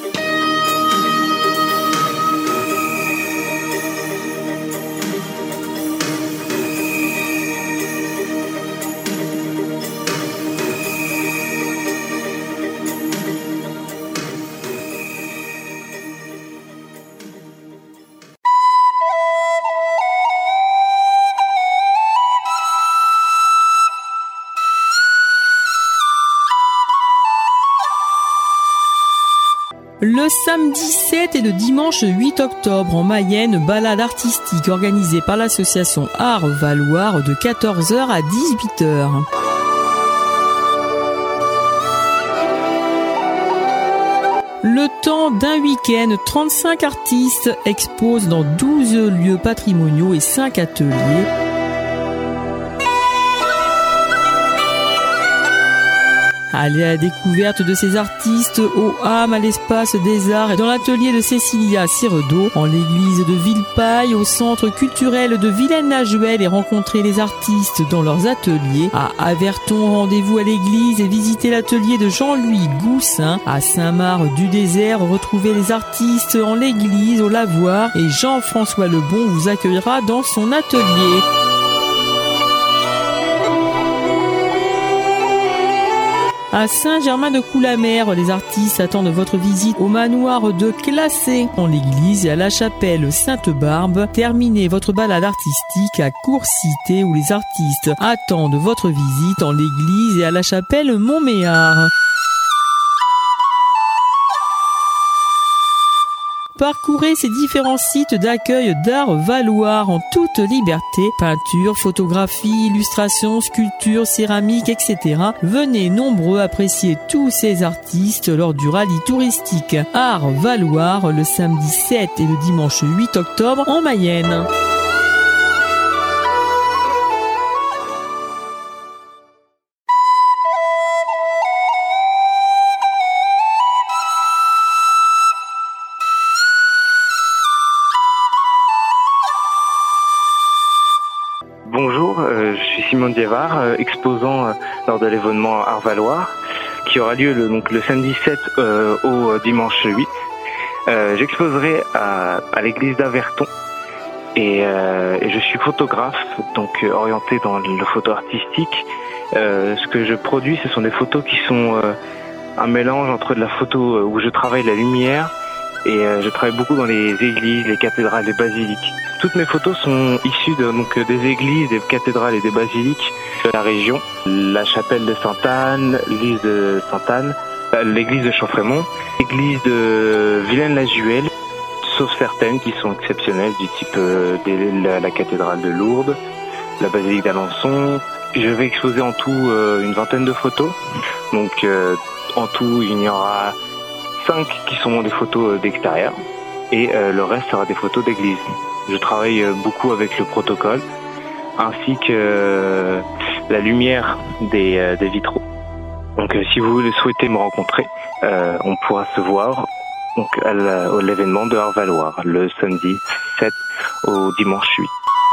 Le samedi 7 et le dimanche 8 octobre en Mayenne, balade artistique organisée par l'association Art Valoir de 14h à 18h. Le temps d'un week-end, 35 artistes exposent dans 12 lieux patrimoniaux et 5 ateliers. Allez à la découverte de ces artistes au HAM, à l'Espace des Arts et dans l'atelier de Cécilia Ciredo, en l'église de Villeparisis, au centre culturel de Vilaine-la-Juhel et rencontrer les artistes dans leurs ateliers. À Averton, rendez-vous à l'église et visitez l'atelier de Jean-Louis Goussin. À Saint-Marc-du-Désert, retrouvez les artistes en l'église, au lavoir et Jean-François Lebon vous accueillera dans son atelier. À Saint-Germain-de-Coulamère, les artistes attendent votre visite au manoir de Classé en l'église et à la chapelle Sainte-Barbe. Terminez votre balade artistique à Courcité où les artistes attendent votre visite en l'église et à la chapelle Montméard. Parcourez ces différents sites d'accueil d'Art Valoir en toute liberté. Peinture, photographie, illustration, sculpture, céramique, etc. Venez nombreux apprécier tous ces artistes lors du rallye touristique Art Valoir le samedi 7 et le dimanche 8 octobre en Mayenne. Bonjour, je suis Simon Diavard, exposant lors de l'événement Art Valoir qui aura lieu le samedi 7 au dimanche 8. J'exposerai à l'église d'Averton et je suis photographe, donc orienté dans le photo artistique. Ce que je produis, ce sont des photos qui sont un mélange entre de la photo où je travaille la lumière et je travaille beaucoup dans les églises, les cathédrales, les basiliques. Toutes mes photos sont issues des églises, des cathédrales et des basiliques de la région. La chapelle de Sainte-Anne, l'église de Sainte-Anne, l'église de Champfrémont, l'église de Vilaine-la-Juhel, sauf certaines qui sont exceptionnelles, du type la cathédrale de Lourdes, la basilique d'Alençon. Je vais exposer en tout une vingtaine de photos. Donc en tout, il y aura 5 qui sont des photos d'extérieur et le reste sera des photos d'église. Je travaille beaucoup avec le protocole ainsi que la lumière des vitraux. Donc si vous souhaitez me rencontrer, on pourra se voir à l'événement de Art Valoir le samedi 7 au dimanche 8.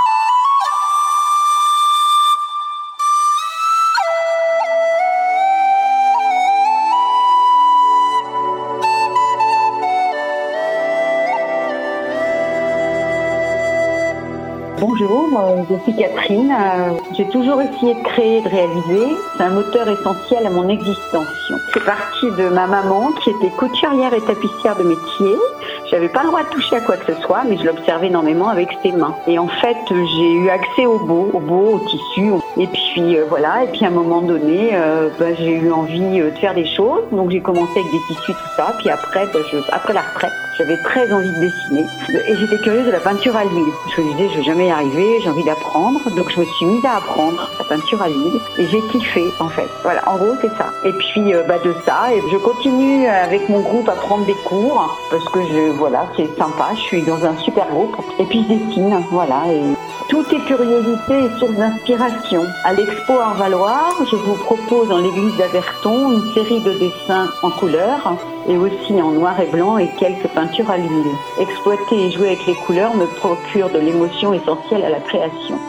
Bonjour, je suis Catherine. J'ai toujours essayé de créer et de réaliser. C'est un moteur essentiel à mon existence. C'est parti de ma maman qui était couturière et tapissière de métier. J'avais pas le droit de toucher à quoi que ce soit, mais je l'observais énormément avec ses mains. Et en fait, j'ai eu accès au beau, au tissu. Et puis voilà, et puis à un moment donné, j'ai eu envie de faire des choses. Donc j'ai commencé avec des tissus, tout ça. Puis après, après la retraite, j'avais très envie de dessiner. Et j'étais curieuse de la peinture à l'huile. Je me disais, je vais jamais y arriver, j'ai envie d'apprendre. Donc je me suis mise à apprendre la peinture à l'huile. Et j'ai kiffé, en fait. Voilà, en gros, c'est ça. Et puis de ça, et je continue avec mon groupe à prendre des cours. Parce que c'est sympa, je suis dans un super groupe. Et puis je dessine, voilà. Et tout est curiosité et source d'inspiration. À l'Expo Arvaloir, je vous propose dans l'église d'Averton une série de dessins en couleur et aussi en noir et blanc et quelques peintures à l'huile. Exploiter et jouer avec les couleurs me procure de l'émotion essentielle à la création.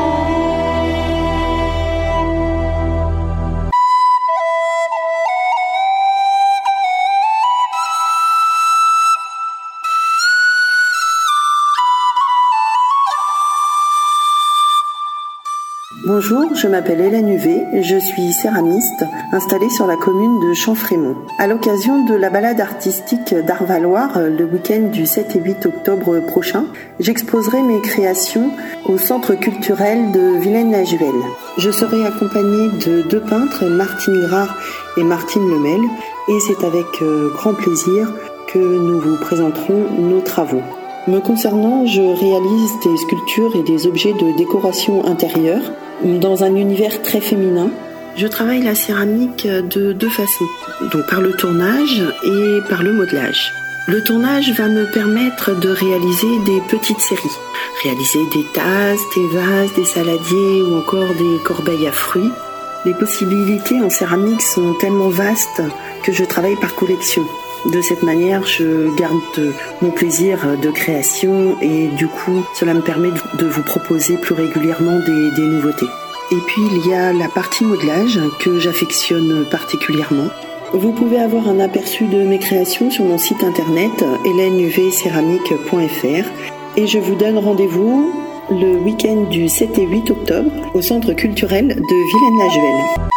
Bonjour, je m'appelle Hélène Huvet, je suis céramiste installée sur la commune de Champfrémont. À l'occasion de la balade artistique d'Arvaloir, le week-end du 7 et 8 octobre prochain, j'exposerai mes créations au centre culturel de Vilaine-la-Juhel. Je serai accompagnée de 2 peintres, Martine Grard et Martine Lemel, et c'est avec grand plaisir que nous vous présenterons nos travaux. Me concernant, je réalise des sculptures et des objets de décoration intérieure dans un univers très féminin. Je travaille la céramique de 2 façons, donc par le tournage et par le modelage. Le tournage va me permettre de réaliser des petites séries, réaliser des tasses, des vases, des saladiers ou encore des corbeilles à fruits. Les possibilités en céramique sont tellement vastes que je travaille par collection. De cette manière, je garde mon plaisir de création et du coup, cela me permet de vous proposer plus régulièrement des nouveautés. Et puis, il y a la partie modelage que j'affectionne particulièrement. Vous pouvez avoir un aperçu de mes créations sur mon site internet heleneuvcéramique.fr et je vous donne rendez-vous le week-end du 7 et 8 octobre au centre culturel de Vilaine-la-Juhel.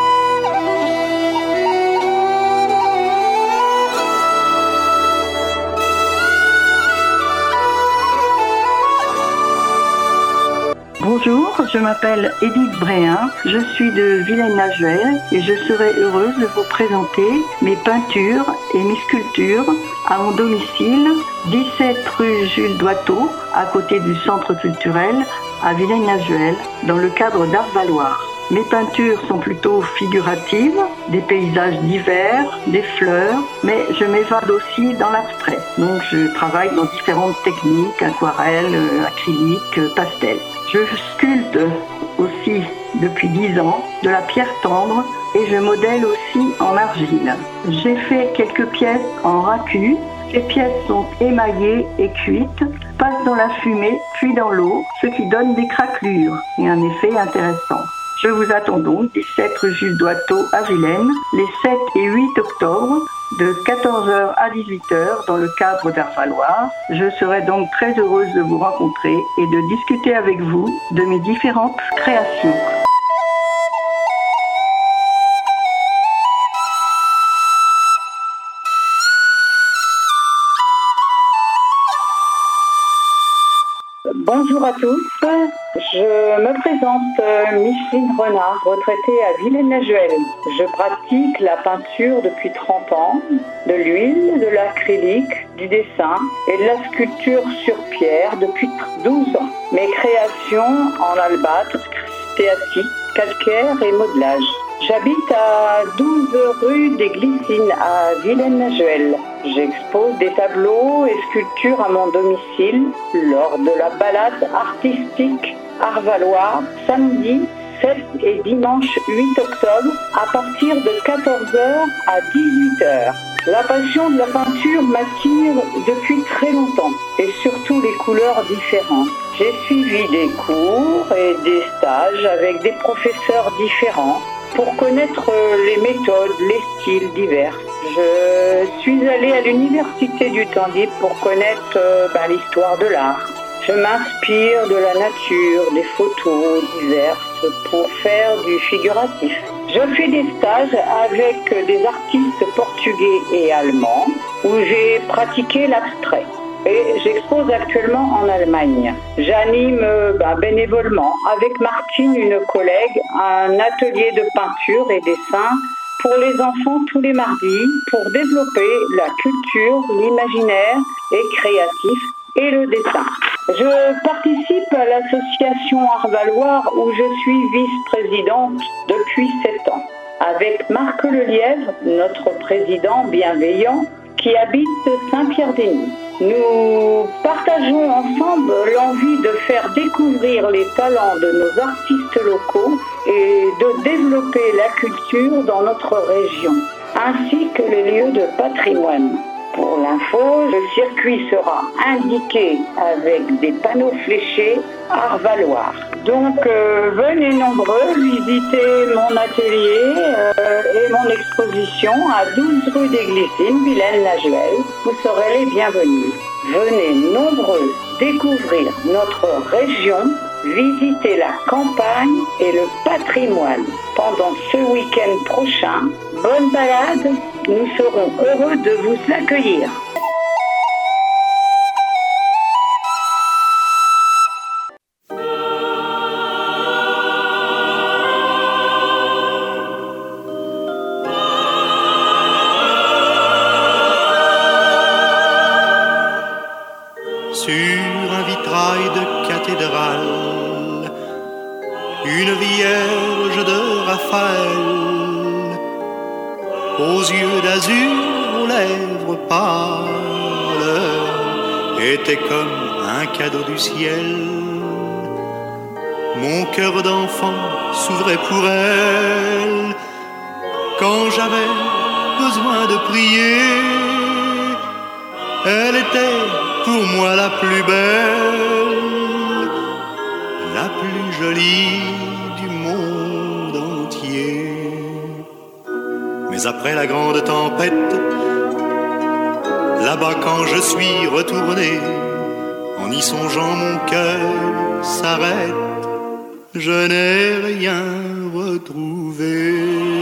Bonjour, je m'appelle Edith Bréhin, je suis de Vilaine-la-Juhel et je serai heureuse de vous présenter mes peintures et mes sculptures à mon domicile, 17 rue Jules Doiteau, à côté du centre culturel à Vilaine-la-Juhel, dans le cadre d'Arvaloir. Mes peintures sont plutôt figuratives, des paysages divers, des fleurs, mais je m'évade aussi dans l'abstrait. Donc je travaille dans différentes techniques, aquarelle, acrylique, pastel. Je sculpte aussi depuis 10 ans de la pierre tendre et je modèle aussi en argile. J'ai fait quelques pièces en racu. Ces pièces sont émaillées et cuites, passent dans la fumée puis dans l'eau, ce qui donne des craquelures et un effet intéressant. Je vous attends donc 17 rue Jules Doiteau à Vilaine, les 7 et 8 octobre, de 14h à 18h dans le cadre d'Arvaloir. Je serai donc très heureuse de vous rencontrer et de discuter avec vous de mes différentes créations. Bonjour à tous, je me présente Micheline Renard, retraitée à Vilaine-la-Juhel. Je pratique la peinture depuis 30 ans, de l'huile, de l'acrylique, du dessin et de la sculpture sur pierre depuis 12 ans. Mes créations en albâtre, stéatique, calcaire et modelage. J'habite à 12 rue des Glycines à Vilaine-la-Juhel. J'expose des tableaux et sculptures à mon domicile lors de la balade artistique Arvaloir, samedi 7 et dimanche 8 octobre à partir de 14h à 18h. La passion de la peinture m'attire depuis très longtemps et surtout les couleurs différentes. J'ai suivi des cours et des stages avec des professeurs différents pour connaître les méthodes, les styles divers. Je suis allée à l'université du Temps Libre pour connaître l'histoire de l'art. Je m'inspire de la nature, des photos diverses pour faire du figuratif. Je fais des stages avec des artistes portugais et allemands où j'ai pratiqué l'abstrait. Et j'expose actuellement en Allemagne. J'anime bénévolement avec Martine, une collègue, un atelier de peinture et dessin pour les enfants tous les mardis pour développer la culture, l'imaginaire et créatif et le dessin. Je participe à l'association Arvaloir où je suis vice-présidente depuis 7 ans. Avec Marc Lelièvre, notre président bienveillant, qui habite Saint-Pierre-des-Nies. Nous partageons ensemble l'envie de faire découvrir les talents de nos artistes locaux et de développer la culture dans notre région, ainsi que les lieux de patrimoine. Pour l'info, le circuit sera indiqué avec des panneaux fléchés Arvaloir. Donc venez nombreux visiter mon atelier et mon exposition à 12 rue des Glycines, Vilaine-la-Juhel. Vous serez les bienvenus. Venez nombreux découvrir notre région, visiter la campagne et le patrimoine. Pendant ce week-end prochain, bonne balade, nous serons heureux de vous accueillir. Sur un vitrail de cathédrale, une Vierge de Raphaël, aux yeux d'azur, aux lèvres pâles, était comme un cadeau du ciel. Mon cœur d'enfant s'ouvrait pour elle quand j'avais besoin de prier. Elle était pour moi la plus belle, la plus jolie du monde entier. Mais après la grande tempête, là-bas quand je suis retourné, en y songeant mon cœur s'arrête, je n'ai rien retrouvé.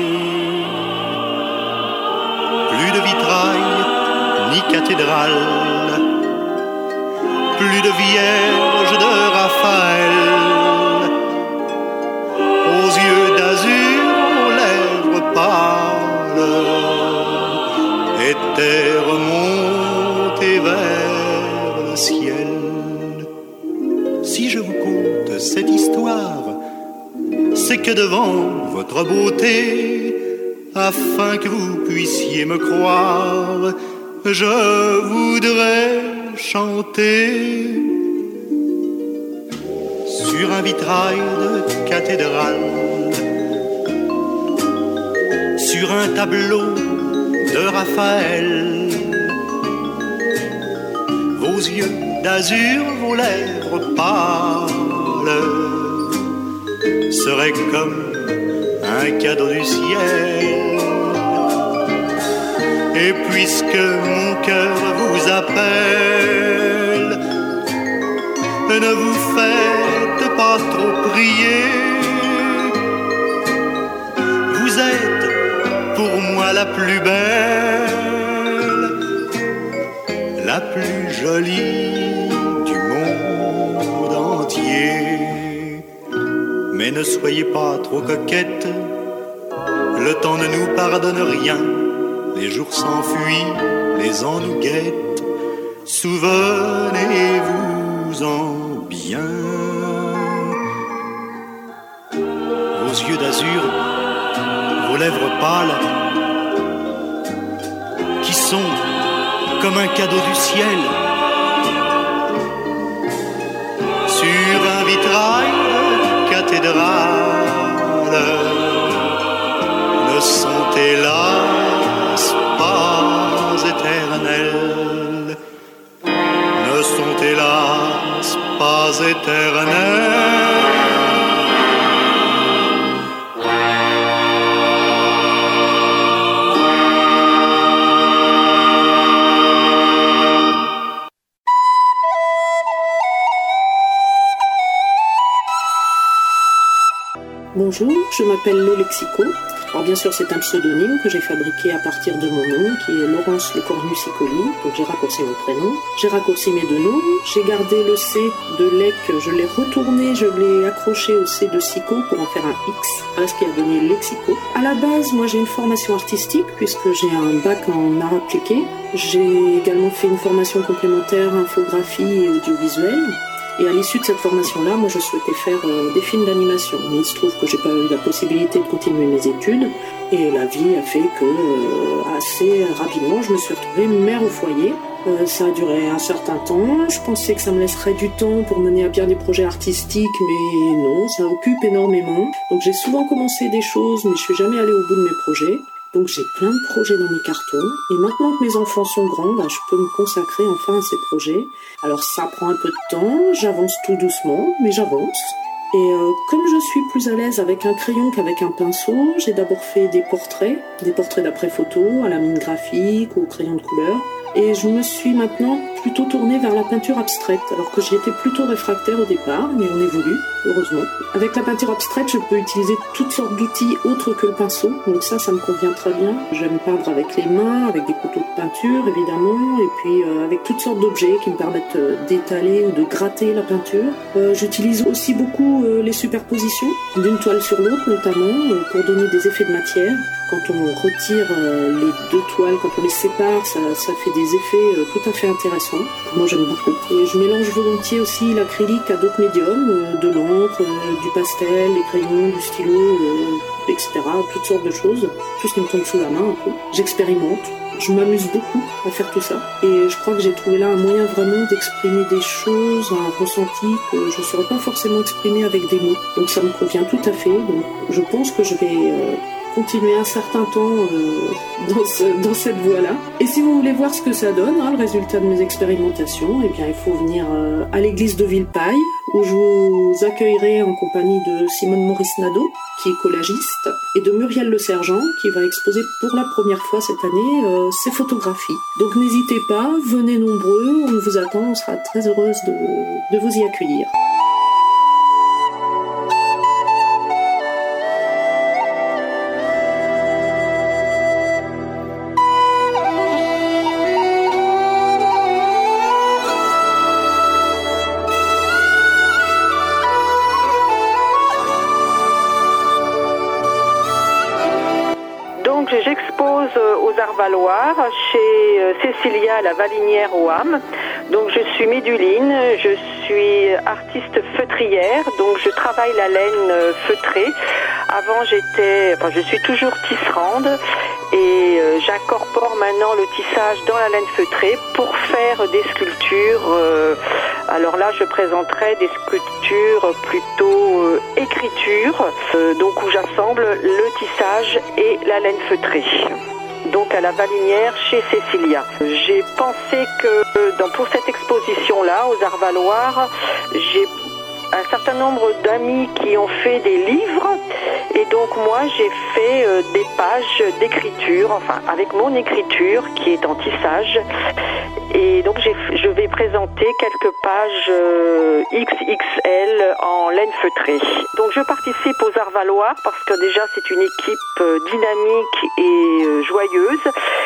Plus de vitrail ni cathédrale, plus de Vierge de Raphaël, aux yeux d'azur, aux lèvres pâles, était remontée vers le ciel. Si je vous conte cette histoire, c'est que devant votre beauté, afin que vous puissiez me croire, je voudrais chanter sur un vitrail de cathédrale, sur un tableau de Raphaël, vos yeux d'azur, vos lèvres pâles seraient comme un cadeau du ciel. Et puisque mon cœur vous appelle, ne vous faites pas trop prier. Vous êtes pour moi la plus belle, la plus jolie du monde entier. Mais ne soyez pas trop coquette, le temps ne nous pardonne rien. Les jours s'enfuient, les ans nous guettent. Souvenez-vous-en bien. Vos yeux d'azur, vos lèvres pâles, qui sont comme un cadeau du ciel. Sur un vitrail de cathédrale, ne sont hélas pas éternels, ne sont hélas pas éternels. Bonjour, je m'appelle Lolexico. Alors bien sûr, c'est un pseudonyme que j'ai fabriqué à partir de mon nom, qui est Laurence Le Cornucicoli, donc j'ai raccourci mon prénom. J'ai raccourci mes 2 noms, j'ai gardé le C de Lec, je l'ai retourné, je l'ai accroché au C de Sico pour en faire un X, ce qui a donné Lexico. À la base, moi j'ai une formation artistique, puisque j'ai un bac en art appliqué. J'ai également fait une formation complémentaire infographie et audiovisuel. Et à l'issue de cette formation-là, moi je souhaitais faire des films d'animation. Mais il se trouve que j'ai pas eu la possibilité de continuer mes études. Et la vie a fait que assez rapidement, je me suis retrouvée mère au foyer. Ça a duré un certain temps. Je pensais que ça me laisserait du temps pour mener à bien des projets artistiques, mais non, ça occupe énormément. Donc j'ai souvent commencé des choses, mais je suis jamais allée au bout de mes projets. Donc j'ai plein de projets dans mes cartons, et maintenant que mes enfants sont grands, je peux me consacrer enfin à ces projets. Alors ça prend un peu de temps, j'avance tout doucement, mais j'avance. Et comme je suis plus à l'aise avec un crayon qu'avec un pinceau, j'ai d'abord fait des portraits d'après-photo, à la mine graphique ou au crayon de couleur. Et je me suis maintenant plutôt tournée vers la peinture abstraite, alors que j'y étais plutôt réfractaire au départ, mais on évolue, heureusement. Avec la peinture abstraite, je peux utiliser toutes sortes d'outils autres que le pinceau, donc ça me convient très bien. J'aime peindre avec les mains, avec des couteaux de peinture, évidemment, et puis avec toutes sortes d'objets qui me permettent d'étaler ou de gratter la peinture. J'utilise aussi beaucoup les superpositions, d'une toile sur l'autre notamment, pour donner des effets de matière. Quand on retire les 2 toiles, quand on les sépare, ça fait des effets tout à fait intéressants. Moi j'aime beaucoup. Et je mélange volontiers aussi l'acrylique à d'autres médiums, de l'encre, du pastel, des crayons, du stylo, etc. Toutes sortes de choses. Tout ce qui me tombe sous la main un peu. J'expérimente. Je m'amuse beaucoup à faire tout ça. Et je crois que j'ai trouvé là un moyen vraiment d'exprimer des choses, un ressenti que je ne saurais pas forcément exprimer avec des mots. Donc ça me convient tout à fait. Donc je pense que je vais continuer un certain temps dans cette voie-là. Et si vous voulez voir ce que ça donne, le résultat de mes expérimentations, eh bien, il faut venir à l'église de Villeparisis, où je vous accueillerai en compagnie de Simone Maurice Nadeau, qui est collagiste, et de Muriel Le Sergent, qui va exposer pour la première fois cette année ses photographies. Donc n'hésitez pas, venez nombreux, on vous attend, on sera très heureuse de vous y accueillir. J'expose aux Arts-Valoir chez Cécilia à la Valinière au Ham. Donc je suis méduline, je suis artiste feutrière, donc je travaille la laine feutrée. Avant je suis toujours tisserande et j'incorpore maintenant le tissage dans la laine feutrée pour faire des sculptures. Alors là, je présenterai des sculptures plutôt écriture, donc où j'assemble le tissage et la laine feutrée. Donc à la Valinière chez Cécilia. J'ai pensé que pour cette exposition-là, aux Arts-Valoir, j'ai un certain nombre d'amis qui ont fait des livres et donc moi j'ai fait des pages d'écriture, enfin avec mon écriture qui est en tissage, et donc je vais présenter quelques pages XXL en laine feutrée. Donc je participe aux Arts-Valoir parce que déjà c'est une équipe dynamique et joyeuse,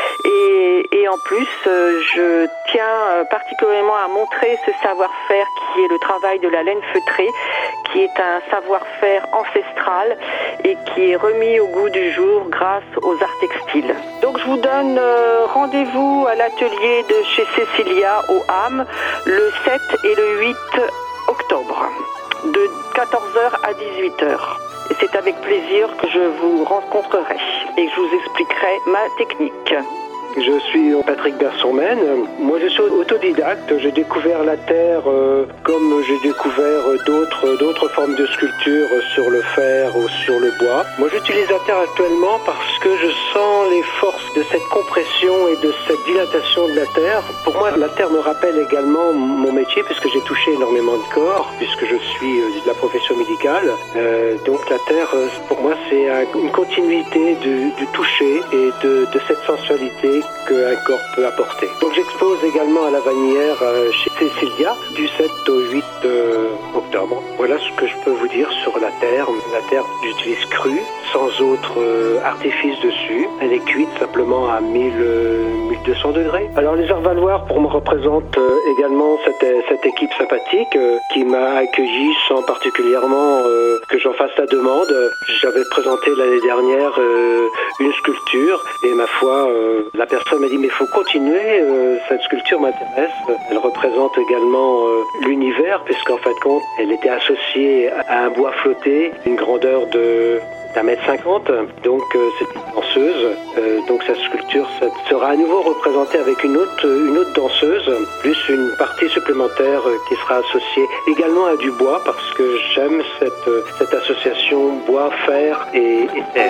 et en plus je tiens particulièrement à montrer ce savoir-faire qui est le travail de la laine feutrée, qui est un savoir-faire ancestral et qui est remis au goût du jour grâce aux arts textiles. Donc je vous donne rendez-vous à l'atelier de chez Cécilia au Ham le 7 et le 8 octobre de 14h à 18h. Et c'est avec plaisir que je vous rencontrerai et que je vous expliquerai ma technique. Je suis Patrick Bersonmen. Moi, je suis autodidacte. J'ai découvert la terre comme j'ai découvert d'autres formes de sculpture sur le fer ou sur le bois. Moi, j'utilise la terre actuellement parce que je sens les forces de cette compression et de cette dilatation de la terre. Pour moi, la terre me rappelle également mon métier puisque j'ai touché énormément de corps, puisque je suis de la profession médicale. Donc, la terre, pour moi, c'est une continuité du toucher et de cette sensualité symbolique qu'un corps peut apporter. Donc j'expose également à la Vannière chez Cécilia du 7 au 8 octobre. Voilà ce que je peux vous dire sur la terre. La terre, j'utilise crue, sans autre artifice dessus. Elle est cuite simplement à 1200 degrés. Alors les Arvaloirs pour moi représentent également cette équipe sympathique qui m'a accueilli sans particulièrement que j'en fasse la demande. J'avais présenté l'année dernière une sculpture et ma foi, la personne m'a dit mais il faut continuer, cette sculpture m'intéresse. Elle représente également l'univers puisqu'en fin de compte elle était associée à un bois flotté, une grandeur de d'1,50 m, donc c'est une danseuse. Donc cette sculpture sera à nouveau représentée avec une autre danseuse, plus une partie supplémentaire qui sera associée également à du bois parce que j'aime cette association bois, fer et terre.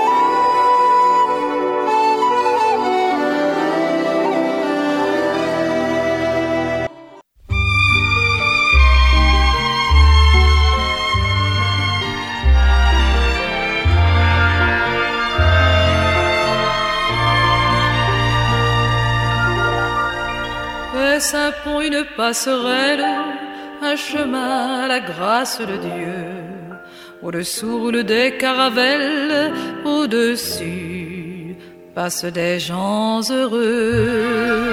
Est-ce un pont, une passerelle, un chemin, la grâce de Dieu? Au-dessous roulent des caravelles, au-dessus passent des gens heureux.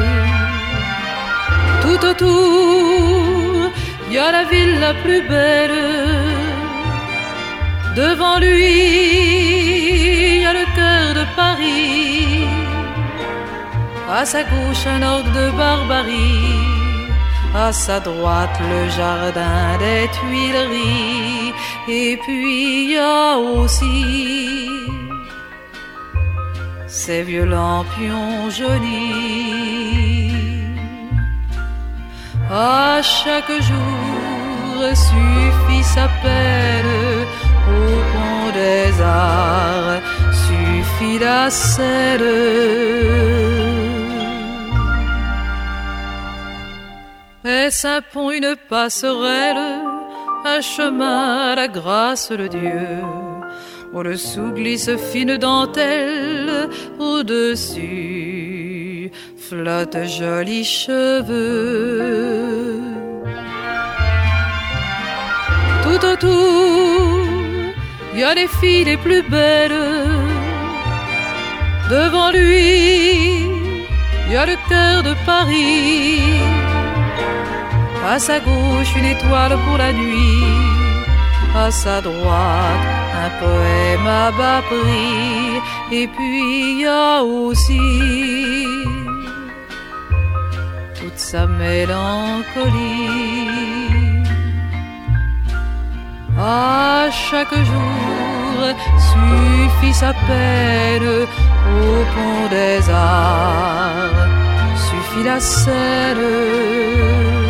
Tout autour, il y a la ville la plus belle. Devant lui, il y a le cœur de Paris. À sa gauche, un orgue de barbarie. À sa droite, le jardin des Tuileries. Et puis, il y a aussi ces vieux lampions jaunis. À chaque jour suffit sa peine. Au pont des Arts suffit la Seine. Est-ce un pont, une passerelle, un chemin, la grâce de Dieu? Au-dessous glisse fine dentelle, au-dessus flottent jolis cheveux. Tout autour, il y a les filles les plus belles. Devant lui, il y a le cœur de Paris. À sa gauche, une étoile pour la nuit. À sa droite, un poème à bas prix. Et puis, il y a aussi toute sa mélancolie. À chaque jour suffit sa peine. Au pont des Arts suffit la Seine.